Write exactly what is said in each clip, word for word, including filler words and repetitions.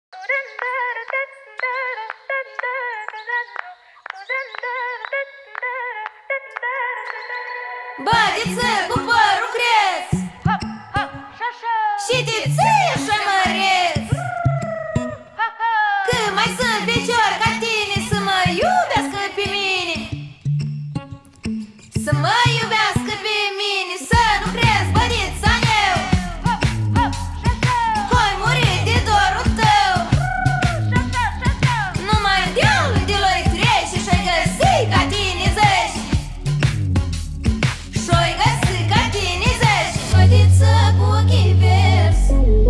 Bădiță cu părul cresc și de ție șamăresc. Că mai sunt feciori ca tine să mă iubească pe mine, să mă iubească pe mine, să nu crezi, bădița meu, hoi muri de dorul tău. Numai dealul de loi trece și-ai găsit ca tine zeci, și-ai găsit ca tine zeci. Bădiță cu ochii verzi,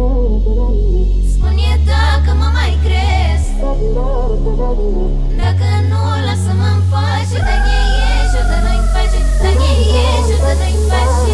spune dacă mă mai crezi. Dacă nu, lasă-mă în pace, dă-ne ieși, dă-ne în pace, dă-ne ieși, dă-ne în pace.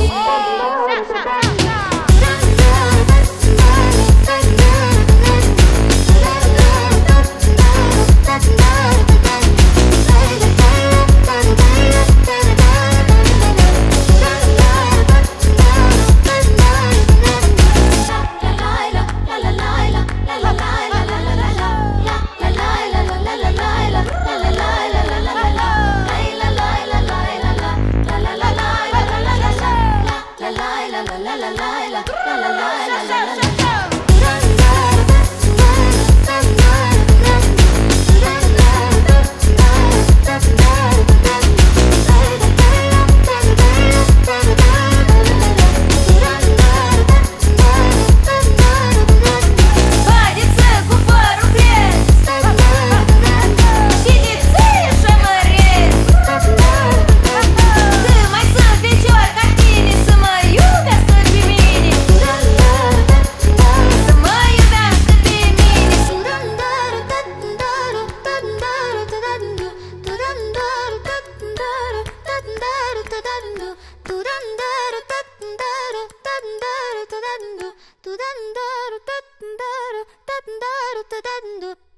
Do